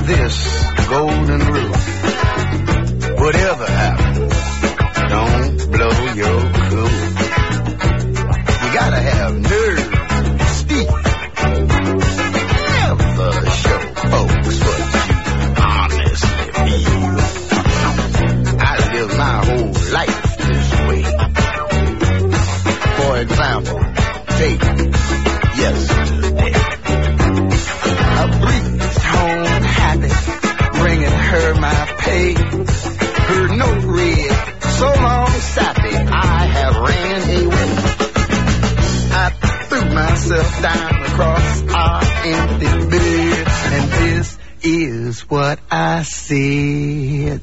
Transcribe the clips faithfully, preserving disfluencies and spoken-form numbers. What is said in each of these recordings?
this golden rule. Whatever happens, don't blow your cool. You gotta have nerve, speak. Never show folks what you honestly feel. I live my whole life this way. For example, take yesterday. A breeze home happy, bringing her my pay. Her note read, so long sappy, I have ran away. I threw myself down across our empty bed, and this is what I said.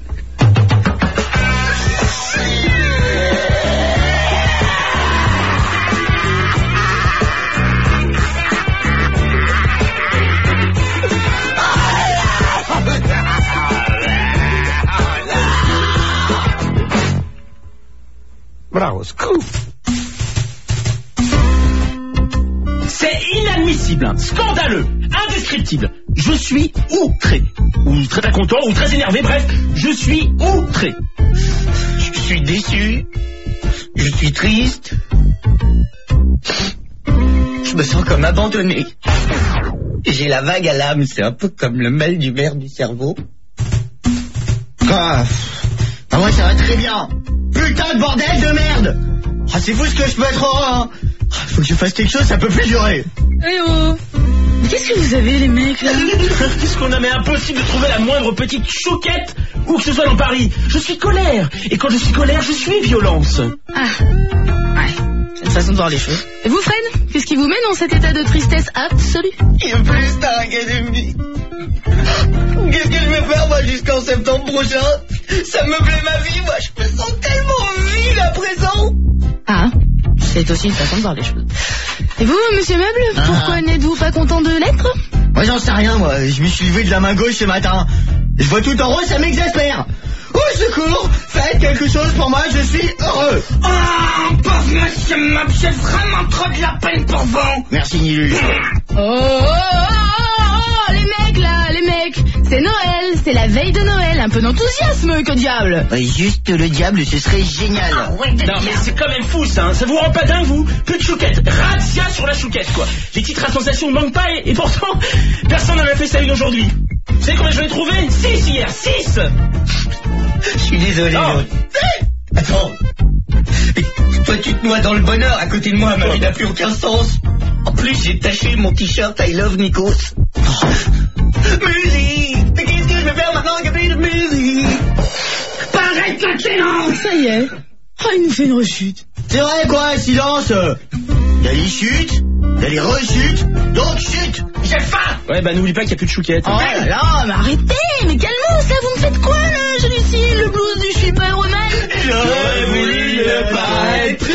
But I was cool. C'est inadmissible, hein, scandaleux, indescriptible. Je suis outré, ou très pas content, ou très énervé, bref, je suis outré. Je suis déçu, je suis triste, je me sens comme abandonné. J'ai la vague à l'âme, c'est un peu comme le mal du verre du cerveau. Ah, ah ouais, ça va très bien. Putain de bordel de merde. Ah, c'est fou ce que je peux être heureux, hein. Faut que je fasse quelque chose, ça peut plus durer. Eh oh, qu'est-ce que vous avez les mecs là? Qu'est-ce qu'on a, mais impossible de trouver la moindre petite chouquette où que ce soit dans Paris. Je suis colère, et quand je suis colère, je suis violence. Ah, ouais, c'est une façon de voir les choses. Et vous Fred, qu'est-ce qui vous met dans cet état de tristesse absolue? Il y a plus Star Academy. Qu'est-ce que je vais faire moi jusqu'en septembre prochain? Ça me plaît ma vie, moi je me sens tellement vide à présent. Ah, c'est aussi une façon de voir les choses. Et vous, monsieur Meuble, ah. pourquoi n'êtes-vous pas content de l'être? Moi j'en sais rien, moi. Je me suis levé de la main gauche ce matin. Je vois tout en rose, ça m'exaspère. Au secours, faites quelque chose pour moi, je suis heureux. Oh, pauvre monsieur Meuble, j'ai vraiment trop de la peine pour vous. Merci Nilu. Oh, oh, oh, oh, oh, les mecs là, les mecs, c'est Noël, c'est la veille de Noël, un peu d'enthousiasme, que diable. Ouais, juste le diable, ce serait génial. Ah, ouais, non mais c'est quand même fou ça, hein. Ça vous rend pas dingue vous? Plus de chouquette, razzia sur la chouquette quoi. Les titres à sensation ne manquent pas et, et pourtant, personne n'en a fait ça une aujourd'hui. Vous savez combien j'en ai trouvé? Six hier, six. Je suis désolé. Oh. Attends. Mais toi tu te noies dans le bonheur, à côté de moi ma vie n'a plus aucun sens. En plus j'ai taché mon t-shirt I love Nikos. Oh. Musique. Mais qu'est-ce que je vais faire maintenant qu'il n'y a plus de musique? Pareil que silence. Ça y est, oh, il nous fait une rechute. C'est vrai quoi, silence. Il y a les chutes, il y a les rechutes, donc chute. J'ai faim. Ouais bah n'oublie pas qu'il n'y a plus de chouquette. Oh là là, mais arrêtez, mais calmos là, vous me faites quoi là, Jélucine, le blues du je suis pas heureux man. J'aurais voulu ne pas être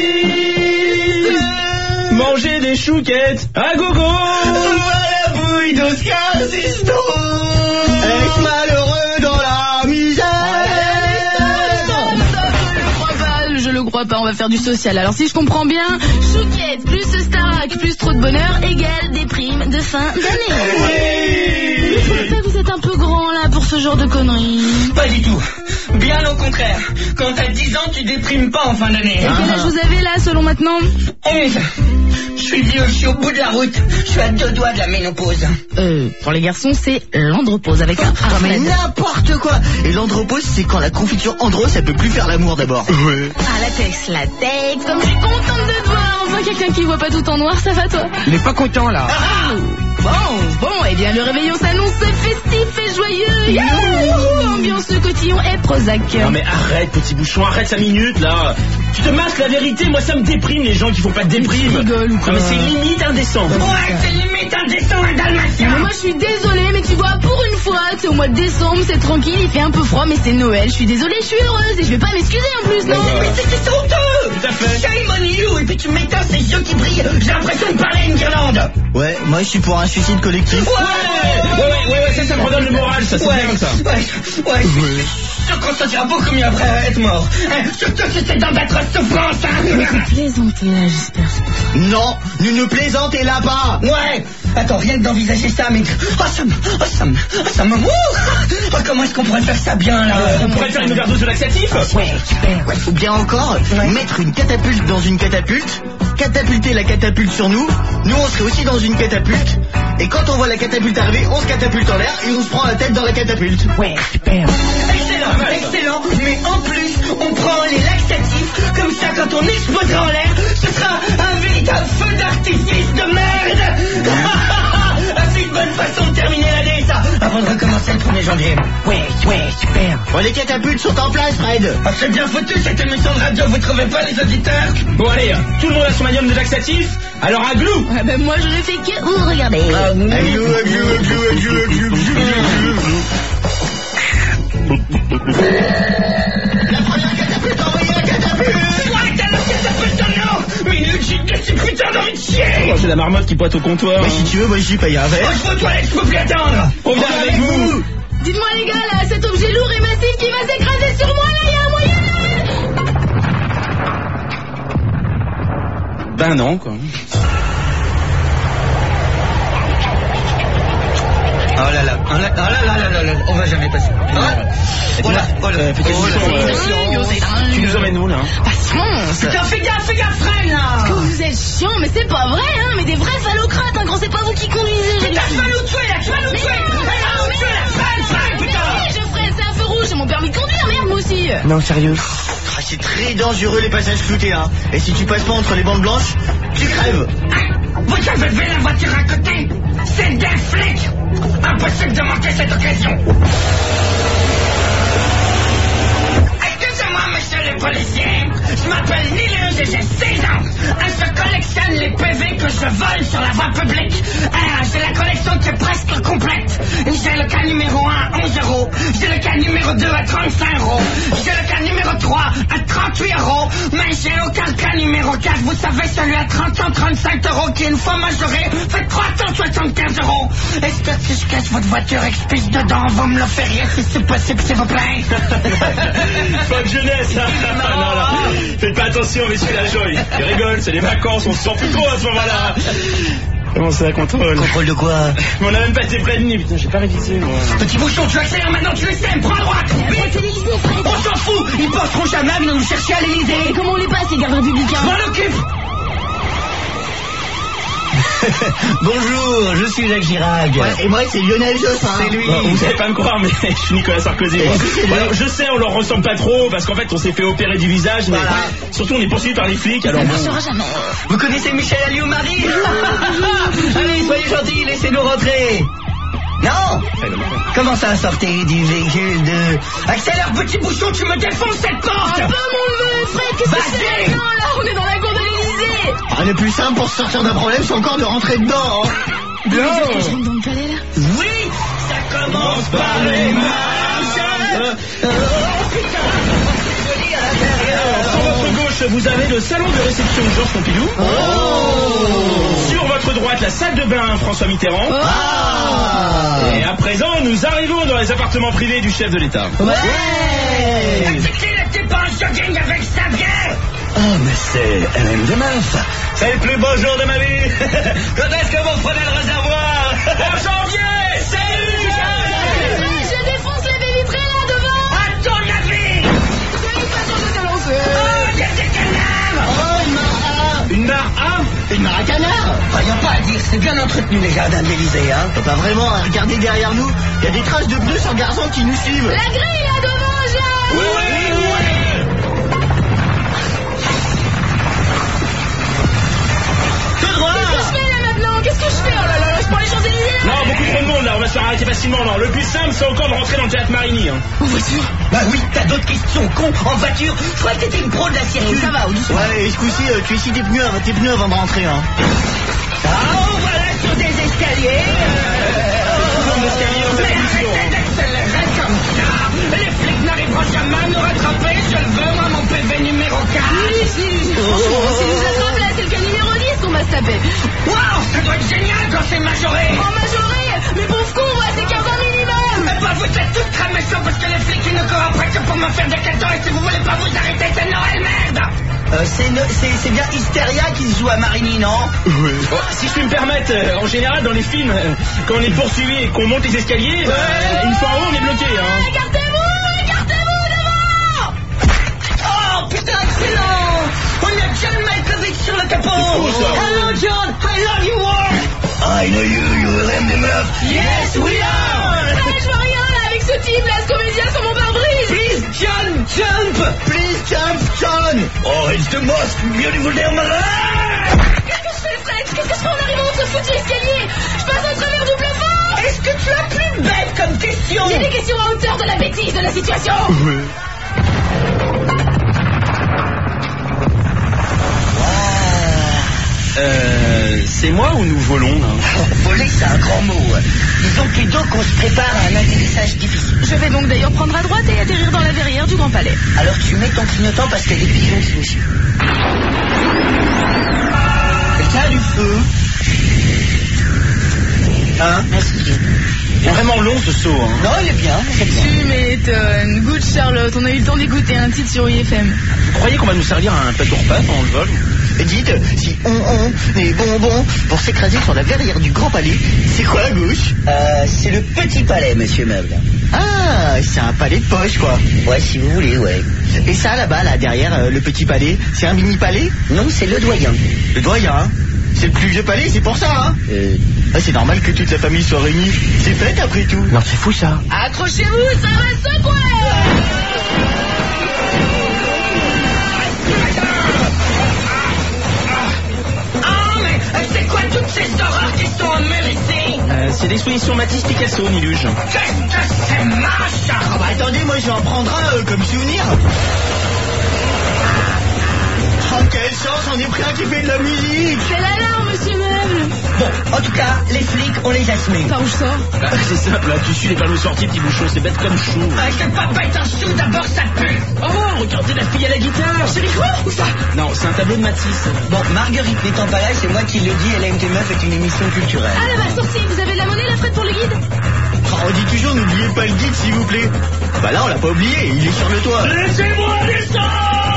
triste. Manger des chouquettes à gogo. Voilà bouille d'Oscar Sisto. Ex malheureux dans la misère. Je le crois pas, on va faire du social. Alors si je comprends bien, chouquette plus Starac plus trop de bonheur égale des primes de fin d'année. Oui. Je trouve ça que vous êtes un peu grand là pour ce genre de conneries. Pas du tout. Bien au contraire. Quand t'as dix ans, tu déprimes pas en fin d'année. Et quel âge vous avez là selon maintenant? onze. Je suis vieux, je suis au bout de la route. Je suis à deux doigts de la ménopause. Euh, pour les garçons, c'est l'andropause avec un Ah, mais n'importe quoi. Et l'andropause, c'est quand la confiture andro, ça peut plus faire l'amour d'abord. Ouais. Ah, latex, latex, comme je suis contente de te voir. Enfin, quelqu'un qui voit pas tout en noir, ça va toi? Il est pas content là. Ah, bon, bon, eh bien le réveillon s'annonce festif et joyeux. Youhou, ambiance cotillon et Prozac. Non mais arrête petit bouchon, arrête cinq minutes là. Tu te masques la vérité, moi ça me déprime les gens qui font pas de déprime. Tu rigoles ou quoi? Non mais c'est limite indécent. Ouais, c'est limite indécent un dalmatien. Mais moi je suis désolée, mais tu vois, pour une fois, c'est au mois de décembre, c'est tranquille, il fait un peu froid, mais c'est Noël. Je suis désolée, je suis heureuse et je vais pas m'excuser en plus, non? Mais c'est honteux. Tout à fait. Shame on you. Et puis tu m'éteins ces yeux qui brillent. J'ai l'impression de parler à une guirlande. Ouais, moi je suis pour un suicide collectif. Ouais, ouais, ouais, ouais, ouais, ça, ça me redonne le moral, ça, c'est Ouais, bien ça. ouais, ouais. Je te constatera beaucoup mieux après être mort. Surtout si c'est dans votre souffrance. Vous plaisantez là, j'espère. Non, ne nous plaisantez là pas. Ouais, Attends, rien que d'envisager ça, mais... Oh, ça me... Oh, ça me... Oh, ça me... Oh, comment est-ce qu'on pourrait faire ça bien, là? Euh, on pourrait faire une overdose de laxatif. Ouais, super. Ouais. Ou bien encore, ouais. mettre une catapulte dans une catapulte, catapulter la catapulte sur nous, nous on serait aussi dans une catapulte, et quand on voit la catapulte arriver, on se catapulte en l'air et on se prend la tête dans la catapulte. Ouais, super. Excellent, excellent. Mais en plus, on prend les laxatifs, comme ça quand on explosera en l'air, ce sera un véritable feu d'artifice de merde. C'est une bonne façon de terminer l'année, ça, avant de recommencer le premier janvier. Ouais, ouais, super. Bon, les catapultes sont en place, Fred. Ah, c'est bien foutu cette émission de radio, vous trouvez pas, les auditeurs? Bon, allez, tout le monde a son manium de laxatif. Alors, à glou. Ah ben moi, je ne fais que vous regarder. Ah, glou, glou, glou, glou, glou, glou, glou. La première catapulte, envoyez la catapulte. Ouais, t'as la catapulte en or. Minute, j'ai cassé putain d'envie de chier. Oh, c'est la marmotte qui pointe au comptoir. Mais si tu veux, moi j'y paye un verre. Oh, je vais aux toilettes, je peux plus attendre. On vient avec vous. Dites-moi les gars, là, cet objet lourd et massif qui va s'écraser sur moi, là, il y a un moyen. Ben non, quoi. Oh là là, oh là là, là là là là, on va jamais passer. Hein? Voilà, voilà. Euh, fais Oh là attention, là. euh, C'est dingue, c'est dingue. Tu nous emmènes où, là? Patience. Putain, fais gaffe, fais gaffe, freine, là. Que vous êtes chiant, mais c'est pas vrai, hein, mais des vrais phallocrates, hein, quand c'est pas vous qui conduisez. Putain, tu vas nous tuer, là, tu vas nous Mais tuer. non, Allez, mais on non, nous tue, là, mais freine, freine, Mais putain. oui, je freine, c'est un feu rouge, c'est mon permis de conduire, merde, moi aussi. Non, sérieux. Ah, c'est très dangereux les passages floutés, hein. Et si tu passes pas entre les bandes blanches, tu crèves. Vous avez vu la voiture à côté? C'est des flics. Impossible de manquer cette occasion. Excusez-moi, monsieur le policier. Je m'appelle Nileuse et j'ai seize ans. Et je collectionne les P V que je vole sur la voie publique. Ah, j'ai la collection qui est presque complète. J'ai le cas numéro un à onze euros. J'ai le cas numéro deux à trente-cinq euros. J'ai le cas numéro trois à trente-huit euros. Mais j'ai aucun cas numéro quatre. Vous savez, celui à trente, cent trente-cinq euros qui, une fois majoré, fait trois cent soixante-quinze euros. Est-ce que si je cache votre voiture et que je pisse dedans, vous me l'offririez si c'est possible, s'il vous plaît? Pas de jeunesse, hein. Non, non. Faites pas attention, messieurs la joie. Ils rigolent, c'est les vacances, on se sent plus trop à ce moment-là. Comment ça, contrôle? Contrôle de quoi? Mais on a même pas été prévenus, putain, j'ai pas révisé, moi. Petit bouchon, tu accélères maintenant, tu les sèmes, prends à droite. Vite, c'est l'Élysée, Fred. On s'en fout, ils passeront jamais à venir nous chercher à l'Élysée. Et comment on les passe, les gardes républicains? Je m'en occupe. Bonjour, je suis Jacques Chirac. Ouais, et moi c'est Lionel Jospin. C'est lui. Bon, vous allez pas me croire, mais je suis Nicolas Sarkozy. Moi. c'est Alors, je sais, on leur ressemble pas trop, parce qu'en fait, on s'est fait opérer du visage, mais Voilà. surtout, on est poursuivi par les flics, alors Ça ne bon. marchera jamais. Vous connaissez Michel Alliot-Marie? Allez, soyez gentils, laissez-nous rentrer. Non? Comment ça, sortez du véhicule de... Accélère, petit bouchon, tu me défonces cette porte. Ah, pas mon neveu, Fred, qu'est-ce que c'est Vas-y. maintenant, là? On est dans la cour de l'Élysée. Ah, le plus simple pour se sortir d'un problème, c'est encore de rentrer dedans. Hein. Vous voulez dire que je rentre dans le palais, là? Oui, ça commence par les marches. Alors, sur votre gauche, vous avez le salon de réception de Georges Pompidou. Sur votre droite, la salle de bain François Mitterrand. Ah. Et à présent, nous arrivons dans les appartements privés du chef de l'État. Ouais. C'est qui le type en jogging avec sa bière? Oh, mais c'est Hélène de Meuf. C'est le plus beau jour de ma vie. Quand est-ce que vous prenez le réservoir? En janvier! Salut! Je défonce les baies vitrées, là, devant. À ton avis? De toute façon, je te lance. Oh, il y a des canards. Oh, une mare Une mare à... Une mare à canard. Enfin, y a pas à dire, c'est bien entretenu les jardins de l'Élysée, hein. Pas vraiment, à regarder derrière nous, il y a des traces de pneus sans garçon qui nous suivent. La grille, là, devant, Jean. Oui, oui, oui! Tout droit. Qu'est-ce que je fais, là, maintenant? Qu'est-ce que je fais? Oh là là, je prends les Champs-Élysées, là. Non, beaucoup trop de monde là, on va se faire arrêter facilement. Non, le plus simple, c'est encore de rentrer dans le théâtre Marigny. Hein. En voiture. Bah oui, t'as d'autres questions, con, en voiture. Je crois que t'étais une pro de la circuit. Ça va, au doucement. Ouais, et ce coup-ci, euh, tu essuies tes pneus, avant- tes pneus avant de rentrer, hein. Oh, voilà sur des escaliers. Comme l'escalier, on fait Mais la mission, arrêtez hein. d'accélérer comme ça. Les flics n'arriveront jamais à nous rattraper. Je le veux, moi, mon P V numéro quatre. Oui, si, franchement, si nous attrape, là, c'est le cas numéro dix qu'on va se taper. Waouh, ça doit être génial quand c'est majoré. En majoré, mais pauvre con, ouais, c'est quinze ans minimum. Eh ben, vous êtes tous très méchants parce que les flics, ils ne coopèrent que pour me faire des cadeaux. Et si vous voulez pas vous arrêter, c'est Noël, merde. Euh, c'est, ne- c'est, c'est bien Hystéria qui se joue à Marigny, non? Oui. Bon, si je puis me permettre, euh, en général, dans les films, euh, quand on est poursuivi et qu'on monte les escaliers, ouais. euh, une fois en haut, on est bloqué. Hein. Écartez-vous, écartez-vous devant. Oh, putain, excellent! On a John Malkovich sur le capot! C'est fou, ça. Hello, John! I love you all! I know you, you aime les meufs. Yes, we are! Hey, je vois rien là avec ce type là, ce comédien sur mon pare-brise. Please, John, jump! Please jump, John. Oh, it's the most beautiful day of my life. Qu'est-ce que je fais, Fred? Qu'est-ce que je fais en arrivant de ce foutu escalier? Je passe au travers du plafond. Est-ce que tu as plus bête comme question? J'ai des questions à hauteur de la bêtise de la situation. Euh, c'est moi ou nous volons là? Oh, voler, c'est un grand mot. Disons plutôt qu'on se prépare à un atterrissage difficile. Je vais donc d'ailleurs prendre à droite et atterrir dans la verrière du Grand Palais. Alors tu mets ton clignotant parce qu'il y a des pigeons qui nous suivent. Quelqu'un a du feu? Hein? Merci. Il est vraiment long ce saut. Hein. Non, il est bien, c'est bien. Tu m'étonnes. Good Charlotte, on a eu le temps d'écouter un titre sur I F M. Vous croyez qu'on va nous servir un plateau repas pendant le vol? Dites, si on, on, les bonbons pour s'écraser sur la verrière du Grand Palais, c'est quoi à gauche? Euh, c'est le Petit Palais, monsieur Meuble. Ah, c'est un palais de poche, quoi. Ouais, si vous voulez, ouais. Et ça, là-bas, là, derrière, euh, le Petit Palais, c'est un mini-palais? Non, c'est le doyen. Le doyen, hein? C'est le plus vieux palais, c'est pour ça, hein? Euh... Ah, c'est normal que toute la famille soit réunie. C'est fête, après tout. Non, c'est fou, ça. Accrochez-vous, ça va secouer. C'est quoi toutes ces horreurs qui sont en mur ici? Euh, c'est l'exposition Matisse Picasso, Niluge. Qu'est-ce que c'est moche? Ah bah attendez, moi je vais en prendre un euh, comme souvenir. Oh, quelle chance, on est pris un qui fait de la musique. C'est l'alarme, monsieur Meuble. Bon, en tout cas, les flics, on les a semés. Par où je sors? Ah, c'est simple, là, tu suis les panneaux sortis, petit bouchon, c'est bête comme chou. Ah, c'est pas bête un chou, d'abord ça pue. Oh, regardez la fille à la guitare. C'est des quoi? Où ça? Non, c'est un tableau de Matisse. Bon, Marguerite n'étant pas là, c'est moi qui le dis, elle aime tes meufs est une émission culturelle. Ah là-bas, sorcier, vous avez de la monnaie, la Fred, pour le guide? Oh, on dit toujours, n'oubliez pas le guide, s'il vous plaît. Bah là, on l'a pas oublié, il est sur le toit. Laissez-moi descendre.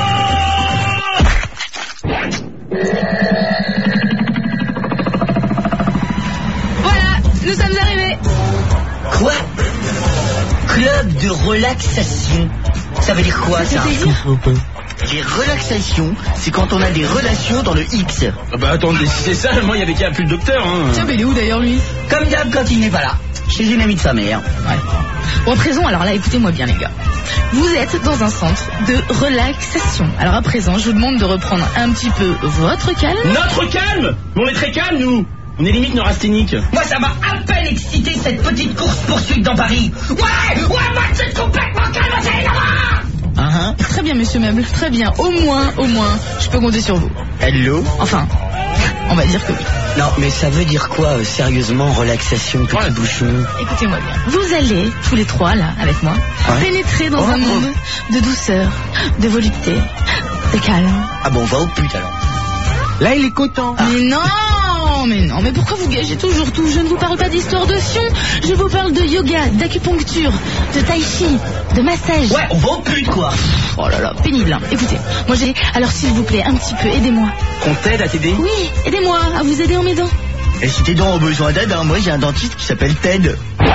Voilà, nous sommes arrivés. Quoi? Club de relaxation. Ça veut dire quoi, ça? Les relaxations, c'est quand on a des relations dans le X. Ah bah attendez, si c'est ça, moi il y avait qu'à appeler le docteur. Hein. Tiens, mais il est où d'ailleurs, lui? Comme d'hab quand il n'est pas là. Chez une amie de sa mère. Ouais. Bon, à présent, alors là, écoutez-moi bien, les gars. Vous êtes dans un centre de relaxation. Alors à présent, je vous demande de reprendre un petit peu votre calme. Notre calme. On est très calme, nous. On est limite neurasthénique. Moi, ça m'a à peine excité cette petite course-poursuite dans Paris. Ouais, ouais, moi, c'est complètement calme, c'est là-bas. Uh-huh. Très bien, monsieur Meuble, très bien. Au moins, au moins, je peux compter sur vous. Hello? Enfin, on va dire que oui. Non, mais ça veut dire quoi, euh, sérieusement, relaxation, petit Ouais. bouchon? Écoutez-moi bien. Vous allez, tous les trois, là, avec moi, Ouais. pénétrer dans Oh, un oh. monde de douceur, de volupté, de calme. Ah bon, va au pute alors. Là, il est content. Mais non, mais non, mais pourquoi vous gagez toujours tout? Je ne vous parle pas d'histoire de fion, je vous parle de yoga, d'acupuncture, de tai chi, de massage. Ouais, on va au pute, quoi. Oh là là, pénible, hein. Écoutez, moi j'ai... Alors s'il vous plaît, un petit peu, aidez-moi. Qu'on t'aide à t'aider. Oui, aidez-moi à vous aider en m'aidant. Et si tes dents ont besoin d'aide, hein, moi j'ai un dentiste qui s'appelle Ted.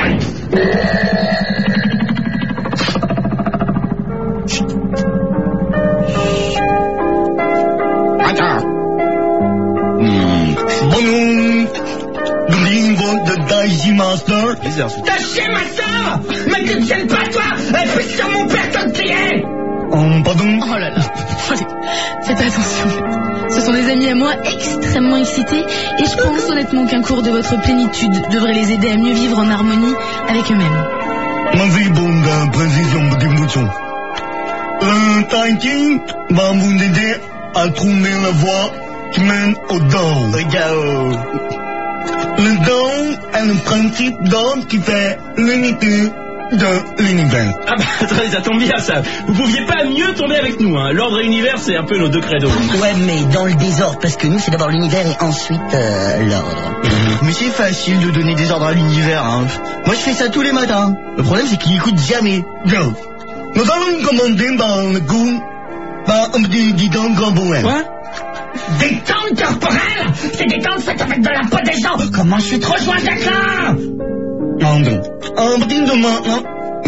Attends. Hmm. Bonjour. Greenwood de Daisy Master. Bizarre, ce- T'as chier ma soeur. Mais tu ne tiennes pas, toi. Et puis sur mon père quand tu y es. Oh, pardon. Oh là là. Allez, faites attention. Ce sont des amis à moi extrêmement excités et je pense honnêtement qu'un cours de votre plénitude devrait les aider à mieux vivre en harmonie avec eux-mêmes. Ma vie bonne de précision, petit bouchon. Le Tai Chi va vous aider à trouver la voie qui mène au Dao. Le Dao. Le Dao est le principe d'ordre qui fait l'unité de l'univers. Ah bah attendez, ça tombe bien ça. Vous pouviez pas mieux tomber avec nous. Hein. L'ordre et l'univers, c'est un peu nos deux credos. Ouais, mais dans le désordre, parce que nous, c'est d'abord l'univers et ensuite euh, l'ordre. Mais c'est facile de donner des ordres à l'univers, hein. Moi, je fais ça tous les matins. Le problème, c'est qu'il écoute jamais. Bien. Nous allons commencer dans le goût Bah, on me dit, dis donc, grand bourrin. Quoi? Détente corporelle? C'est détente faite avec de la peau des gens. Comment je suis trop joint d'accord? Non, non. En partir de maintenant,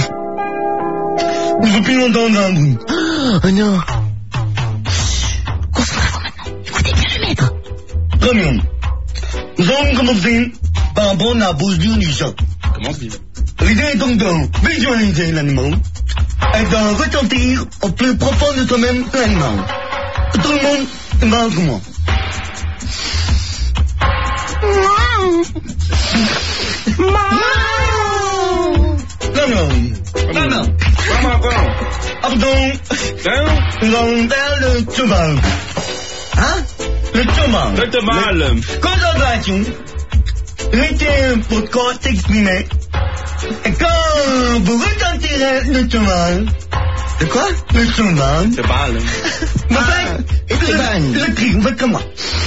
je veux plus l'entendre un bruit. Oh non. Concentrez-vous maintenant. Écoutez bien le maître. Très bien. Nous allons commencer par apprendre la posture du chat. Comment se dit? L'idée est donc de visualiser l'animal et de ressentir au plus profond de soi-même l'animal. Tout le monde va avec moi. Non, non. Non, non. Comment, comment? Pardon. Hein? Nous allons faire le cheval. Hein? Le cheval. Le cheval. Concentration. Laissez votre corps s'exprimer. Et quand vous ressentirez le cheval. De quoi? Le cheval. Cheval. Vous faites le, le cri, vous faites comme moi.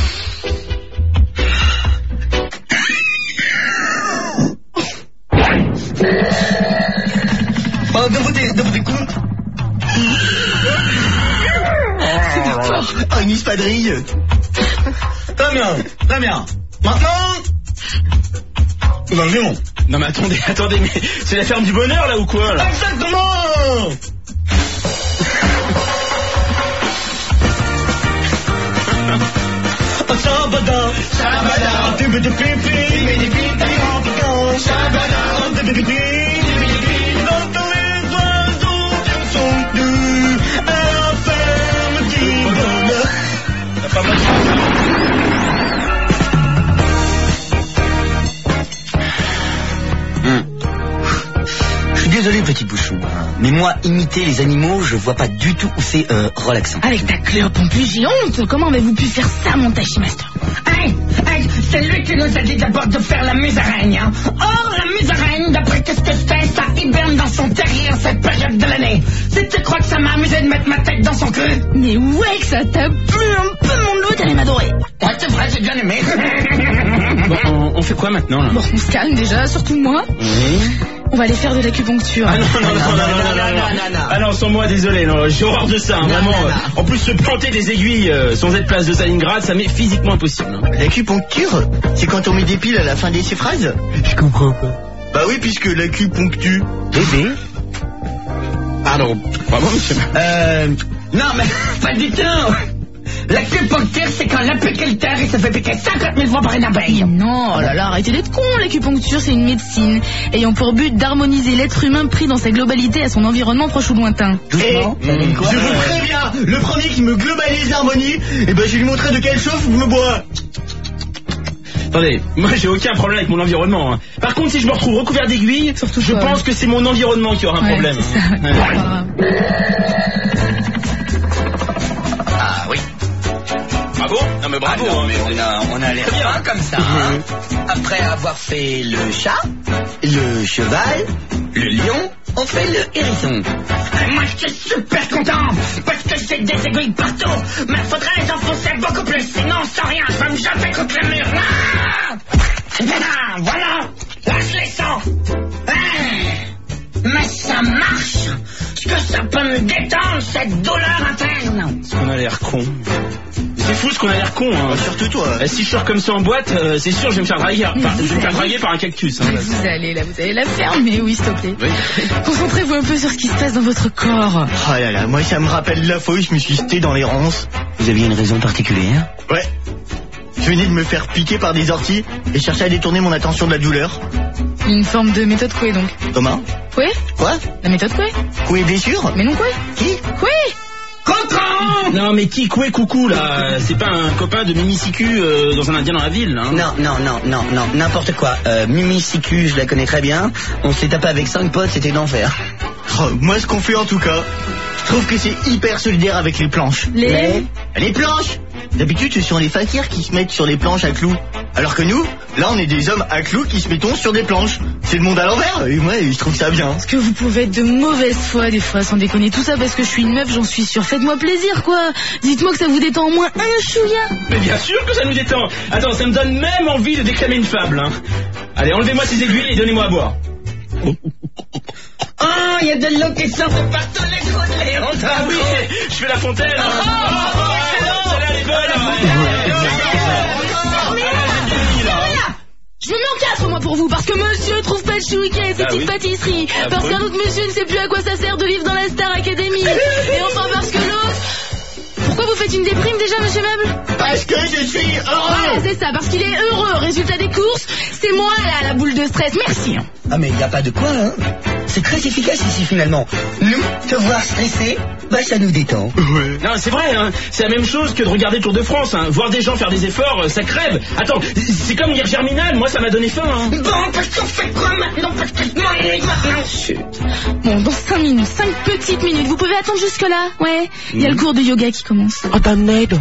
Bon, de votre, de votre coups. Oh, une espadrille. Très bien, très bien. Maintenant, nous allons. Non mais attendez, attendez, mais c'est la ferme du bonheur là ou quoi là? Exactement. Shabada, Shabada, Dibi Dibi Dibi Dibi Dibi Shabada, Dibi Dibi Dibi dans tous les oiseaux qui sont dus à la ferme du bonheur. T'as pas mal. Je suis désolé, petit bouchon, mais moi, imiter les animaux, je vois pas du tout où c'est euh, relaxant. Avec ta cléope en plus, j'ai honte. Comment avez-vous pu faire ça, mon Tachimaster? Hey, hey, c'est lui qui nous a dit d'abord de faire la musaraigne. Hein. Or, la musaraigne, d'après ce que je sais, ça hiberne dans son terrier en cette période de l'année. Si tu crois que ça m'a amusé de mettre ma tête dans son cul. Mais ouais, que ça t'a plu un peu, mon lot, t'allais m'adorer. Ouais, c'est vrai, j'ai bien aimé. Bon, on, on fait quoi maintenant là? Bon, on se calme déjà, surtout moi. Oui. On va aller faire de l'acupuncture. Ah non, non, non, non, non, non, non, non. Ah non, sans moi, désolé, non, j'ai horreur de ça, hein, vraiment. euh, En plus, se planter des aiguilles euh, sans être place de Stalingrad, ça m'est physiquement impossible. Hein. L'acupuncture, c'est quand on met des piles à la fin de ces phrases? Je comprends pas. Bah oui, puisque l'acupuncture... Bébé. Pardon. Vraiment, monsieur. Euh... Non, mais pas du tout. L'acupuncture, c'est quand l'apiculteur, il se fait piquer cinquante mille fois par une abeille. Non, oh là là, arrêtez d'être con. L'acupuncture, c'est une médecine ayant pour but d'harmoniser l'être humain pris dans sa globalité à son environnement proche ou lointain. Doucement, Et, ça donne quoi? Je vous préviens, le premier qui me globalise l'harmonie, et ben je vais lui montrer de quelle chauffe je me bois. Attendez, moi j'ai aucun problème avec mon environnement. Hein. Par contre, si je me retrouve recouvert d'aiguilles, Surtout je toi, pense ouais. que c'est mon environnement qui aura un Ouais, problème. c'est ça. Hein. Ouais. Ah oui. Bravo. Non mais bravo. Ah non, hein. mais on a, on a l'air Très bien. bien comme ça. Hein. Après avoir fait le chat, le cheval, le lion, on fait le hérisson. Et moi, je suis super content, parce que j'ai des aiguilles partout. Mais faudrait les enfoncer beaucoup plus, sinon, sans rien, je vais me jeter contre le mur. Ah voilà, voilà, là, je les sens. Ah, mais ça marche. Est-ce que ça peut me détendre, cette douleur interne? Parce qu'on a l'air con. C'est fou ce qu'on a l'air con. Hein. Surtout toi. Euh, si je sors comme ça en boîte, euh, c'est sûr je vais me faire draguer. Enfin, je vais me faire draguer par un cactus. Hein, Mais là. vous allez là, vous allez la fermer, oui, s'il te plaît. Oui. Concentrez-vous un peu sur ce qui se passe dans votre corps. Oh là là, moi ça me rappelle la fois où je me suis jeté dans les ronces. Vous aviez une raison particulière? Ouais. Je venais de me faire piquer par des orties et je cherchais à détourner mon attention de la douleur. Une forme de méthode Coué, donc. Thomas? Coué? Quoi? La méthode Coué? Coué blessure? Mais non, Coué? Qui? Coué? Content. Non mais qui coué coucou là? C'est pas un copain de Mimi Siku euh, dans un indien dans la ville hein. Non, non, non, non, non, n'importe quoi. Euh, Mimi Siku, je la connais très bien. On s'est tapé avec cinq potes, c'était d'enfer. Oh, moi, ce qu'on fait en tout cas, je trouve que c'est hyper solidaire avec les planches. Les... Mais les planches! D'habitude, ce sont les fakirs qui se mettent sur les planches à clous. Alors que nous, là, on est des hommes à clous qui se mettons sur des planches. C'est le monde à l'envers, et moi, je trouve ça bien. Est-ce que vous pouvez être de mauvaise foi des fois, sans déconner? Tout ça parce que je suis une meuf, j'en suis sûre. Faites-moi plaisir, quoi. Dites-moi que ça vous détend au moins un chouïa. Mais bien sûr que ça nous détend. Attends, ça me donne même envie de déclamer une fable hein. Allez, enlevez-moi ces aiguilles et donnez-moi à boire. Ah, il y a de l'eau qui sort de partout les trous de Léon. Ah oui, je fais la fontaine. Oh, celle-là, elle est bonne. Je me mets en quatre, moi, pour vous, parce que monsieur trouve pas de chouïquet et ses Ah petites oui. pâtisseries. Ah Parce bon qu'un autre monsieur ne sait plus à quoi ça sert de vivre dans la Star Academy. Et enfin, parce que l'autre... Pourquoi vous faites une déprime déjà, monsieur Meuble? Parce que je suis heureux. Ouais, c'est ça, parce qu'il est heureux. Résultat des courses, c'est moi, là, la boule de stress. Merci. hein. Ah mais y a pas de quoi, hein. C'est très efficace ici finalement. Nous, te voir stressé, bah ça nous détend. Non, c'est vrai, hein. C'est la même chose que de regarder le Tour de France. Hein. Voir des gens faire des efforts, euh, ça crève. Attends, c'est comme lire Germinal, moi ça m'a donné faim. Hein. Bon, parce qu'on fait quoi maintenant? Parce que je m'ennuie maintenant. Chut. Bon, dans cinq minutes, cinq petites minutes. Vous pouvez attendre jusque-là? Ouais. Il y a le cours de yoga qui commence. Oh, t'as une aide.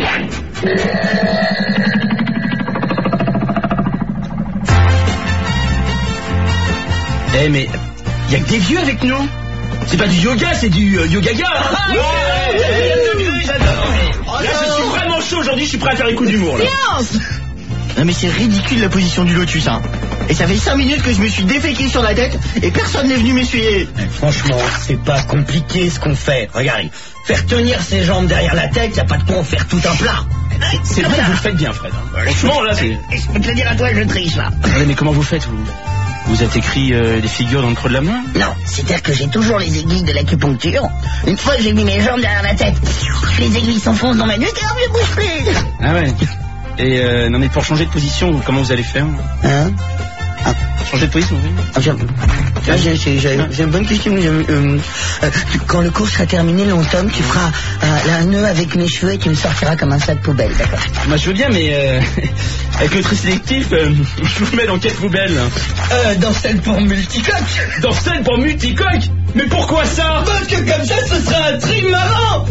Eh mais, y a que des vieux avec nous. C'est pas du yoga, c'est du euh, yogaga. Ah, ouais, ouais, ouais, y a deux vieux, j'adore. Là, je suis vraiment chaud aujourd'hui, je suis prêt à faire les coups d'humour, là. Silence! Non mais c'est ridicule la position du lotus, hein. Et ça fait cinq minutes que je me suis déféqué sur la tête et personne n'est venu m'essuyer. Franchement, c'est pas compliqué ce qu'on fait. Regarde, faire tenir ses jambes derrière la tête, y a pas de quoi en faire tout un plat. C'est vrai que vous le faites bien, Fred. Hein. Franchement, là, c'est... Et je peux te le dire à toi, je triche là. Attendez, mais comment vous faites, vous? Vous êtes écrit euh, des figures dans le creux de la main? Non, c'est-à-dire que j'ai toujours les aiguilles de l'acupuncture. Une fois que j'ai mis mes jambes derrière la tête, les aiguilles s'enfoncent dans ma nuque et je bouge plus. Ah ouais. Et euh, non mais pour changer de position, comment vous allez faire? Hein? Changer de position, oui. Ah, j'ai, ah, j'ai, j'ai, j'ai, j'ai une bonne question. Euh, euh, euh, quand le cours sera terminé, longtemps, tu feras euh, un nœud avec mes cheveux et tu me sortiras comme un sac poubelle, d'accord? Moi je veux bien, mais euh, avec le tri sélectif, euh, je vous mets dans quelle poubelle? Euh, dans celle pour multicoque. Dans celle pour multicoque? Mais pourquoi ça? Parce que comme ça, ce sera un tri marrant.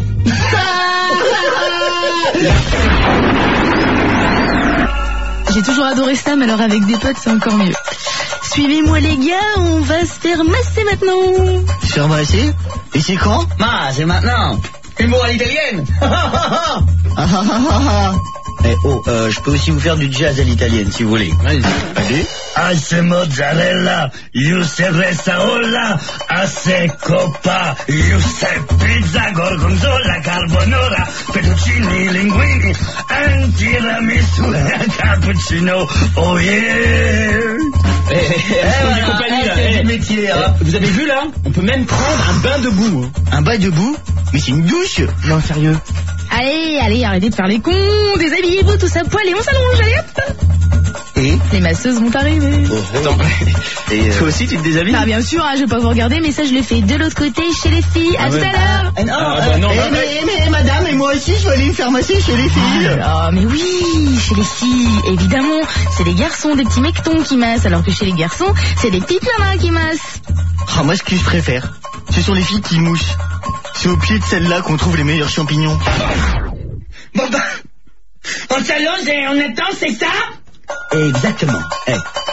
J'ai toujours adoré ça, mais alors avec des potes, c'est encore mieux. Suivez-moi les gars, on va se faire masser maintenant. Se faire masser? Et c'est quand? Ah, c'est maintenant. Humour à l'italienne. Eh oh, euh, je peux aussi vous faire du jazz à l'italienne si vous voulez. Allez. Allez. Ace mozzarella, Giuseppe ressaola, Ace coppa, Giuseppe pizza, gorgonzola, carbonara, fettuccini, linguini, un tiramisu, un cappuccino, oh yeah. Eh, eh, eh, des compagnies, là. c'est Eh, du métier, eh, hein. vous avez vu là? On peut même prendre un bain debout. Hein. Un bain debout? Mais c'est une douche. Non, sérieux. Allez, allez, arrêtez de faire les cons, déshabillez-vous tous à poil et on s'allonge, allez hop. Et Les masseuses vont arriver. Attends. Et euh... Toi aussi tu te déshabilles? Ah bien sûr, hein, je vais pas vous regarder, mais ça je le fais de l'autre côté chez les filles. À Ah tout ouais. à l'heure. Ah, non, Ah, euh, bah non, eh, bah, mais, mais, madame, et moi aussi je vais aller me faire masser chez les filles. Ah mais oui, chez les filles, évidemment, c'est les garçons, des petits mectons qui massent, alors que chez les garçons, c'est des petites nanas qui massent. Ah, moi ce que je préfère, ce sont les filles qui moussent. C'est au pied de celle-là qu'on trouve les meilleurs champignons. Bon bah, on s'allonge et on attend, c'est ça? Exactement. Eh.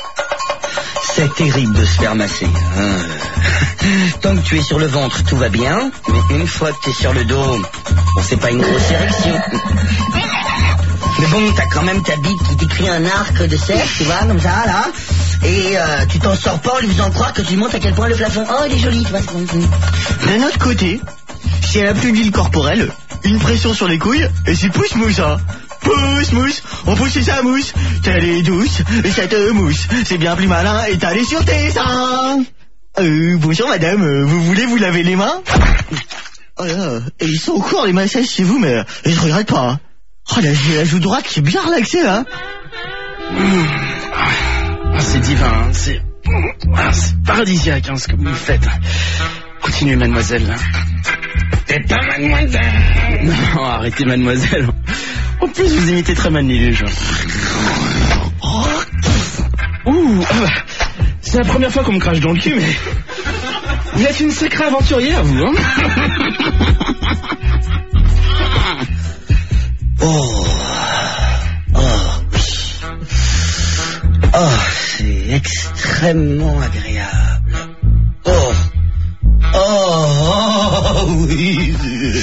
C'est terrible de se faire masser. Hein. Tant que tu es sur le ventre, tout va bien. Mais une fois que tu es sur le dos, bon, c'est pas une grosse érection. Mais bon, t'as quand même ta bite qui décrit un arc de cercle, tu vois, comme ça, là. Et euh, tu t'en sors pas en lui faisant croire que tu montres à quel point le plafond, oh, il est joli, tu vois. D'un autre côté, si elle a plus d'huile corporelle, une pression sur les couilles, et c'est pousse mousse, hein. Pousse mousse, on pousse sa mousse, qu'elle est douce, et ça te mousse, c'est bien plus malin, et t'as les sûretés, ça. Euh, bonjour madame, euh, vous voulez vous laver les mains? Oh là, et ils sont au cours les massages chez vous, mais euh, je regrette pas, hein. Oh là, j'ai la joue droite qui est bien relaxée, hein. Mmh. Ah, c'est divin, hein. c'est... Ah, c'est paradisiaque hein, ce que vous me faites. Continuez mademoiselle. C'est pas mademoiselle. Non, arrêtez mademoiselle. En plus vous imitez très mal les juges. Ouh, ah bah, c'est la première fois qu'on me crache dans le cul, mais... Vous êtes une sacrée aventurière, vous, hein. Oh, oh, oh, c'est extrêmement agréable. Oh, oh, oh oui.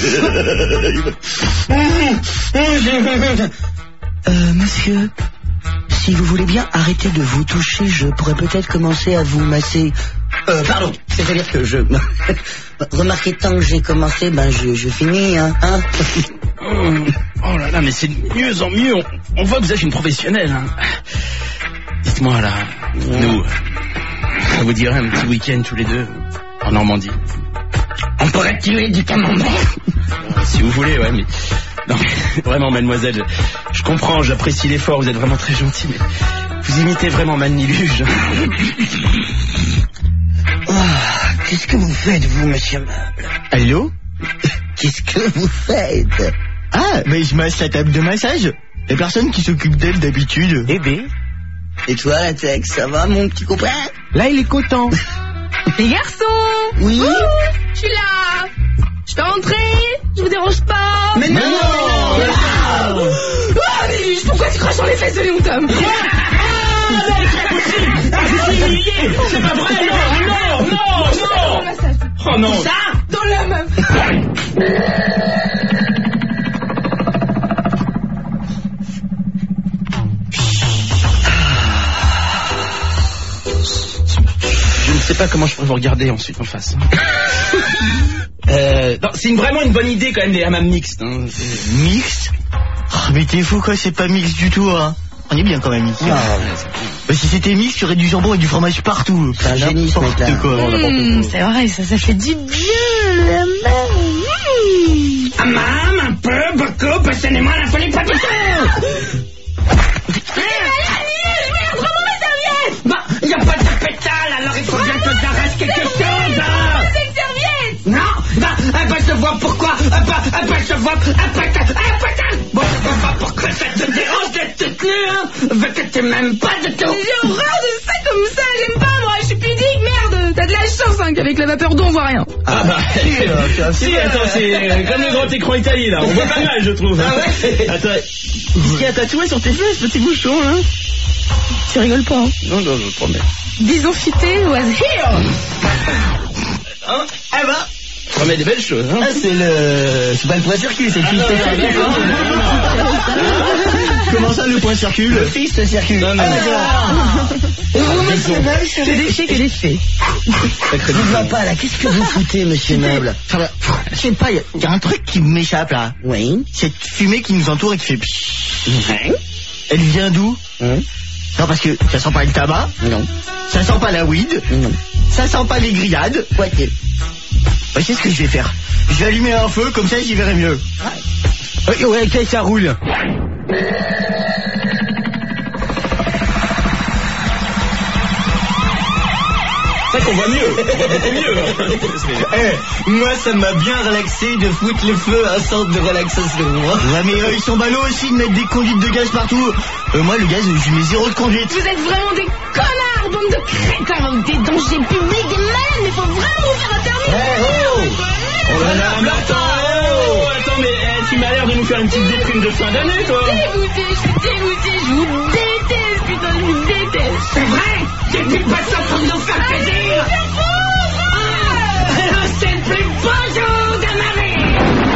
Euh, monsieur, si vous voulez bien arrêter de vous toucher, je pourrais peut-être commencer à vous masser Euh, pardon, c'est-à-dire que je... Remarquez, tant que j'ai commencé, ben je, je finis, hein, hein. Oh, oh là là, mais c'est de mieux en mieux. On, on voit que vous êtes une professionnelle, hein. Dites-moi, là, nous, ça vous dirait un petit week-end tous les deux, en Normandie? On pourrait tuer du camembert. Euh, Si vous voulez, ouais, mais... Non, mais vraiment, mademoiselle, je comprends, j'apprécie l'effort, vous êtes vraiment très gentil, mais... Vous imitez vraiment Maniluge. Oh, qu'est-ce que vous faites, vous, monsieur Meuble? Allô? Qu'est-ce que vous faites? Ah, mais je masse la table de massage. Y'a personne qui s'occupe d'elle d'habitude. Eh ben. Et toi, la Tex, ça va, mon petit copain? Là, il est content. Les garçons! Oui? Je suis là! Je peux rentrer? Je vous dérange pas? Mais non, Ah, mais pourquoi tu craches dans les fesses de Léon Tom? C'est pas vrai, non, non, non, non. Oh non. Ça? Dans la meuf! Je ne sais pas comment je pourrais vous regarder ensuite en face. euh, non, c'est une, vraiment une bonne idée quand même les hammams mixtes. Hein. Mixte? Oh, mais t'es fou, quoi, c'est pas mixte du tout, hein. On est bien quand même ici. Ah, Bah, si c'était mixte, il y aurait du jambon et du fromage partout. C'est un génie, ce mec-là. N'importe quoi. Mmh, c'est vrai, ça, ça fait du bien, la main. Mmh. Ah, mam, un peu, beaucoup, passez-moi la folie, pas du tout. Bah, y a pas de pétale, alors il faut bien que j'arrache quelque chose, hein. Non, bah, eh ben, je vois pourquoi, eh ben, eh ben, je vois, eh ben, eh ben, bon, je vois pas pourquoi ça te dérange d'être toute nue, hein, vu que tu m'aimes pas du tout. J'ai horreur de ça comme ça, j'aime pas moi, je suis pudique, merde. T'as de la chance hein, qu'avec la vapeur d'eau on voit rien. Ah bah, si, attends, c'est euh, comme le grand écran italien là, on voit pas mal je trouve. Ah ouais? Attends, qu'est-ce qu'il y a tatoué sur tes fesses, petit bouchon, hein? Tu rigoles pas hein? Non, non, je promets. Bison futé was here. Hein? Eh ben, on met des belles choses, hein? Ah, c'est le... C'est pas le point circule, c'est le fils Ah, de circule. Comment ça, le point circule? Le fils de circule. Non, non, non. Que des faits, que des faits. Je ne vois pas, là. Qu'est-ce que vous foutez, monsieur Meuble? Ça va. Je sais pas, il y, y a un truc qui m'échappe, là. Oui. Cette fumée qui nous entoure et qui fait pshhh. Ouais. Elle vient d'où? Hein? Non, parce que ça sent pas le tabac, Non. ça sent pas la weed, Non. ça sent pas les grillades. Quoi t'es? Bah, c'est ce que je vais faire. Je vais allumer un feu, comme ça j'y verrai mieux. Ouais, ouais, ok, ça roule. C'est vrai qu'on voit mieux, on voit beaucoup mieux. Eh, moi ça m'a bien relaxé de foutre le feu à un centre de relaxation. Ouais, mais euh, ils sont ballots aussi de mettre des conduites de gaz partout. Euh, moi le gaz, je mets zéro de conduite. Vous êtes vraiment des connards, bande de crétins, des dangers publics, des malades, mais faut vraiment vous faire intervenir. Eh, oh Oh là là, mais attends, oh, attends, mais eh, tu m'as l'air de nous faire une petite déprime de fin d'année, toi. Dégoûté, je suis dégoûté, je vous déteste, putain, je vous déteste. C'est vrai, j'ai plus pas ça pour nous faire plaisir. Ah, c'est le plus beau jour de ma vie.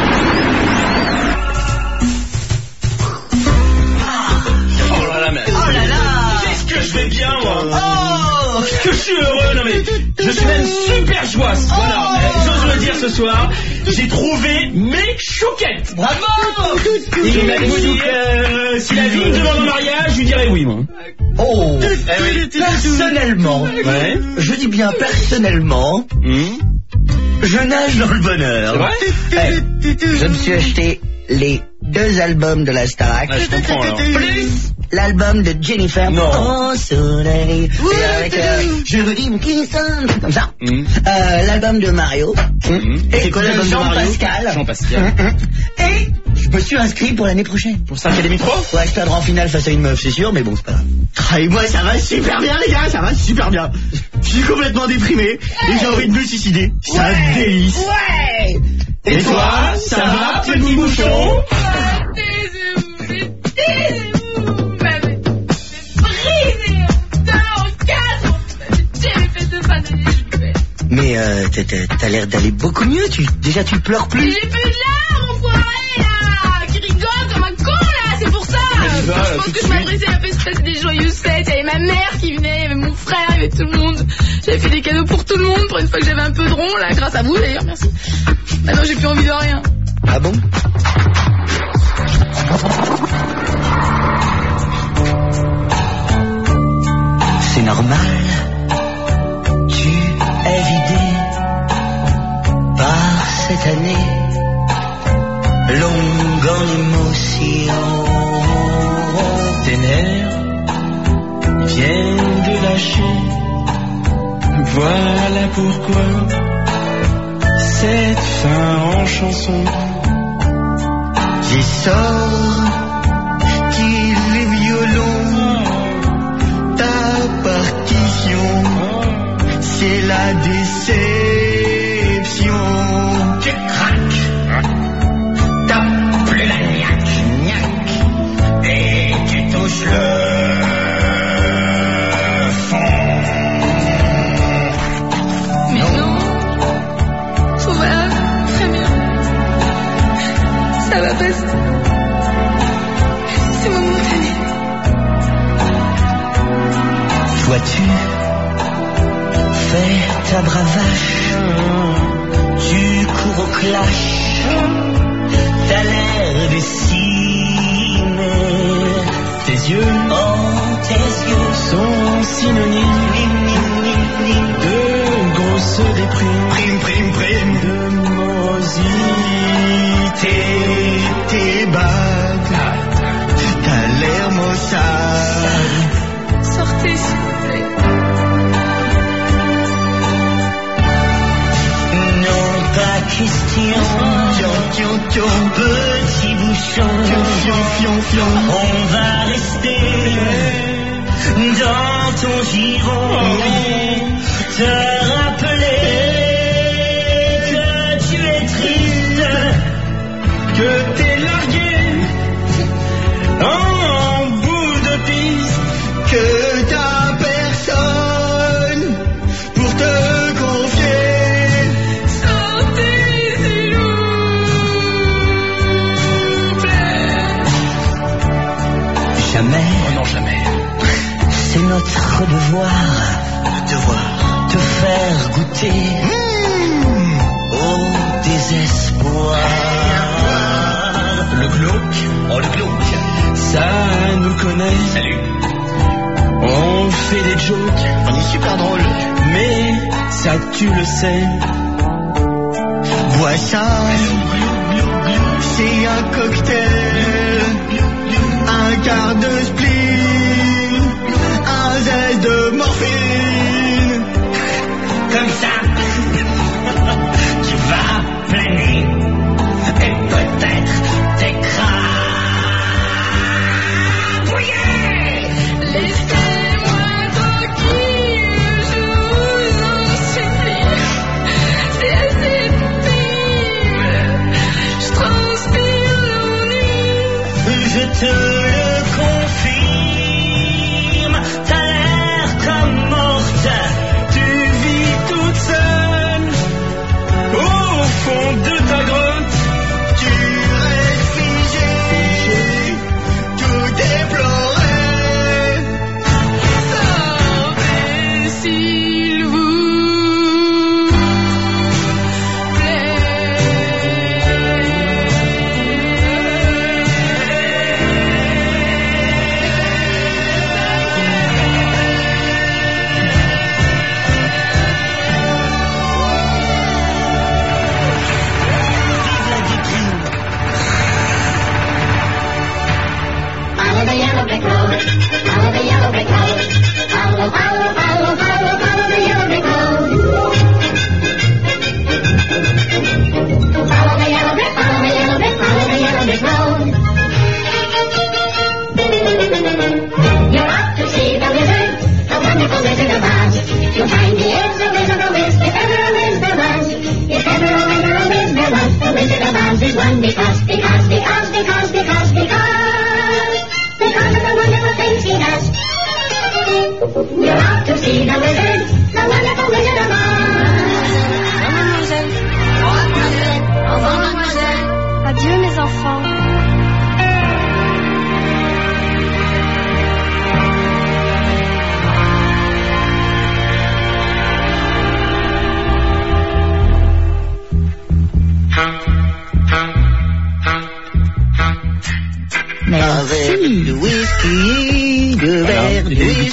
Oh là là, mais... Oh là là! Qu'est-ce que je vais bien, moi. Oh! Qu'est-ce que je suis heureux, non mais... Je suis même super joie, voilà. Eh, J'ose le dire ce soir, j'ai trouvé mes chouquettes. Bravo! Il m'a dit, euh, si la vie me demande en mariage, je lui dirais oui, moi. Oh! Personnellement, Ouais. je dis bien personnellement, Hum. je nage dans le bonheur. C'est vrai? Eh, je me suis acheté les deux albums de la Starac. Ah, je comprends, alors. Plus l'album de Jennifer. Non. Au soleil. Et avec euh, Je veux dire Clinton, comme ça. Hum. Euh, l'album de Mario. Hum. Et C'est quoi l'album de Jean Mario? Pascal. Jean Pascal. Et je me suis inscrit pour l'année prochaine. Pour ça, Académie trois? Ouais, je perdrai en finale face à une meuf, c'est sûr, mais bon, c'est pas grave. Ah, et moi ça va super bien les gars, ça va super bien. Je suis complètement déprimé et j'ai envie de me suicider. C'est un délice. Ouais! Et toi, ça va, petit bouchon? Taisez-vous, mais taisez-vous, vous m'avez brisé en deux, en quatre, vous m'avez tué les fesses de fin d'année, je vais. Mais euh, t'as- t'as t'as l'air d'aller beaucoup mieux, tu, déjà tu pleures Mais plus. j'ai plus de larmes, enfoiré, là, qui rigole comme un con, là, c'est pour ça. Mais va, là, Je pense tout que de je m'adressais à la fête des joyeuses fêtes, il y avait ma mère qui venait, il y avait mon frère, il y avait tout le monde. J'ai J'avais fait des cadeaux pour tout le monde pour une fois que j'avais un peu de rond, là, grâce à vous d'ailleurs, merci. Maintenant j'ai plus envie de rien. Ah bon? C'est normal, tu es vidé par cette année longue en émotions. Tes nerfs viennent de lâcher. Voilà pourquoi cette fin en chanson. J'y sors qu'il les violons, ta partition, c'est la déception. Tu craques, t'as plus la niaque, niaque, et tu touches le fond. Mais non, tout va très bien. Ça va passer. C'est momentané. Toi tu fais ta bravache, tu cours au clash, t'as l'air de ciné. Tes yeux, Oh, tes yeux sont synonymes de grosse déprime, prime, prime, prime, de morosité. tes bagues, t'as l'air maussade. Sortez s'il vous plaît. Non, pas question, fion, fion, fion, petit bouchon, fion, fion, fion, on va rester dans ton giron, te rappeler que tu es triste, Que t'es largué en bout de piste. que t'as personne pour te confier. Sortez s'il vous plaît. Jamais, Oh non, jamais. c'est notre devoir, devoir, te faire goûter au désespoir. Le glauque, Oh le glauque, ça nous connaît. salut, On fait des jokes, on est super drôle. mais ça tu le sais. Bois ça, c'est un cocktail, un quart de spleen, un zeste de morphine. Comme ça, tu vas planer et peut-être t'écrabouiller. Laissez-moi tranquille, je vous en supplie. C'est assez pénible. Je transpire l'ennui. Je te le confirme, t'as l'air comme moi.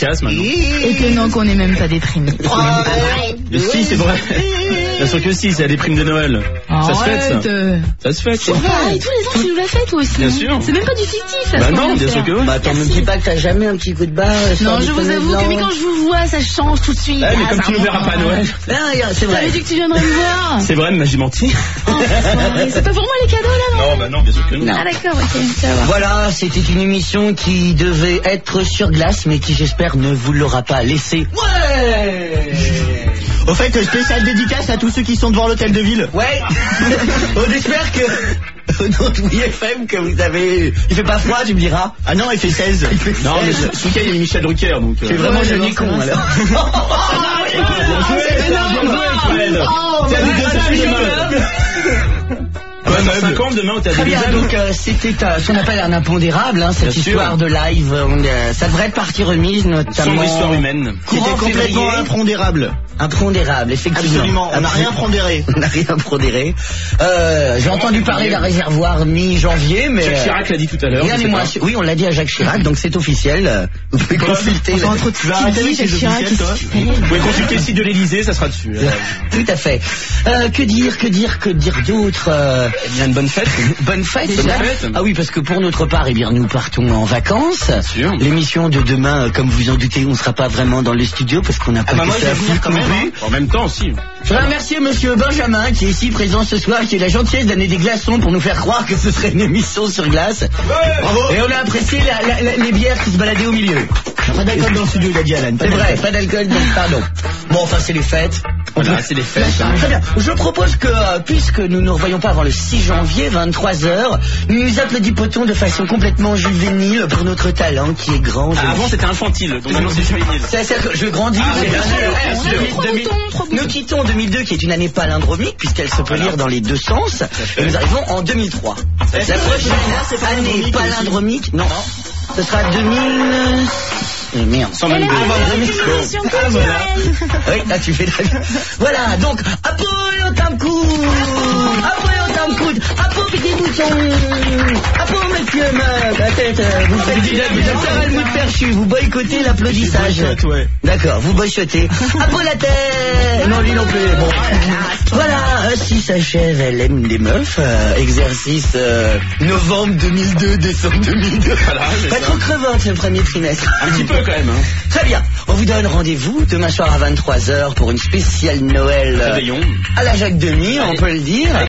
efficace maintenant. Et que non, qu'on n'est même pas déprimé. Mais si, c'est vrai. Bien sûr que si, c'est la déprime de Noël. Ça se fête, ça. Arrête, euh, Ça se fête, C'est ça. pareil, tous les ans tu nous l'as fait toi aussi. Bien sûr. C'est même pas du fictif là. Bah ce qu'on non, vient de bien sûr faire. que oui. Bah attends, me dis pas que t'as jamais un petit coup de barre. Non, je vous avoue que mais quand je vous vois, ça change tout de suite. Ouais, mais Ah, comme ça tu nous verras remonte. pas à Noël. Ah, c'est vrai. T'avais dit que tu viendrais me voir. C'est vrai, mais j'ai menti. Enfoiré. C'est pas pour moi les cadeaux là, non? Non, bah non, bien sûr que non. Ah d'accord, ok, ça va. Voilà, c'était une émission qui devait être sur glace, mais qui j'espère ne vous l'aura pas laissé. Ouais. Au fait, euh, spécial dédicace à tous ceux qui sont devant l'hôtel de ville. Ouais. On espère que au nom de W F M que vous avez. Il fait pas froid, tu me diras. Ah non, il fait seize. Non, mais ce ce week-end, il y a Michel Drucker, donc... euh, C'est vraiment Ouais, jeune non, et con c'est alors. Bien joué, bien joué, Fred. C'est à deux demain. Ouais, Dans meuble. cinquante demain, t'es à Très des bien, dizaines. donc euh, c'était euh, ce qu'on appelle un impondérable, hein, cette Bien sûr. histoire de live. On, euh, ça devrait être partie remise, notamment. Sombre histoire humaine. Courant C'était complètement février. impondérable. Impondérable, effectivement. Absolument, on n'a rien pondéré. On n'a rien pondéré. Euh, J'ai entendu parler d'un réservoir mi-janvier, mais. Jacques Chirac l'a dit tout à l'heure. Rien je n'est sais moins pas. sûr. Oui, on l'a dit à Jacques Chirac, donc c'est officiel. Euh, Vous pouvez consulter. On le- tu vas arrêter avec Jacques ces Chirac, officiels, toi. Vous pouvez consulter le site de l'Elysée, ça sera dessus. Euh, Tout à fait. Euh, que dire, que dire, que dire d'autre euh, Eh bien, une bonne fête. Bonne fête, Bonne c'est ça fête. Ah oui, parce que pour notre part, eh bien, nous partons en vacances. sûr. L'émission de demain, euh, comme vous en doutez, on ne sera pas vraiment dans le studio parce qu'on n'a pas bah moi, été je vais fait venir à quand foutre même, non hein. plus. En même temps, si. Je voudrais remercier monsieur Benjamin qui est ici présent ce soir, qui a la gentillesse d'amener des glaçons pour nous faire croire que ce serait une émission sur glace. Bravo. Et on a apprécié la- la- la- les bières qui se baladaient au milieu. Pas d'alcool dans le studio, il a dit Alan. C'est vrai, pas d'alcool, donc pardon. Bon, enfin, c'est les fêtes. On Voilà, peut- c'est les fêtes. hein. Très bien. Je propose que, euh, puisque nous ne nous revoyons pas avant le six janvier, vingt-trois heures, nous nous applaudissons de façon complètement juvénile pour notre talent qui est grand. Ah, avant, c'était infantile, donc maintenant, c'est juvénile. C'est-à-dire que je grandis. Ah, c'est bien bien sûr, sûr. bien sûr. deux mille, Trop deux mille. bouton, trop bouton. Nous quittons deux mille deux qui est une année palindromique puisqu'elle se peut Voilà. lire dans les deux sens. Et nous arrivons en deux mille trois. La fait, prochaine c'est pas année palindromique palindromique, non. Ce sera deux mille... Euh, merde. cent vingt-deux. Ah, bon, deux mille. Émission Ah, voilà. culturelle. Oui, là tu fais la... Voilà, donc, Apollo Tamcourt, Apollo Tamcourt, Apollo petit bouton, Apollo monsieur meuf, la tête, euh, vous faites du docteur Helmut Perchu, vous boycottez l'applaudissage. Je boycotte, ouais. D'accord, vous boycottez. Apollo la tête. Non, lui non plus, bon. Voilà, ainsi s'achève Elle aime des meufs, euh, exercice euh, novembre deux mille deux, décembre deux mille deux. Voilà, c'est Pas ça. trop crevant ce premier trimestre. Un petit peu, quand même. Hein. Très bien, on vous donne rendez-vous demain soir à vingt-trois heures pour une spéciale Noël euh, Réveillon. à la Jacques Demy, on peut le dire.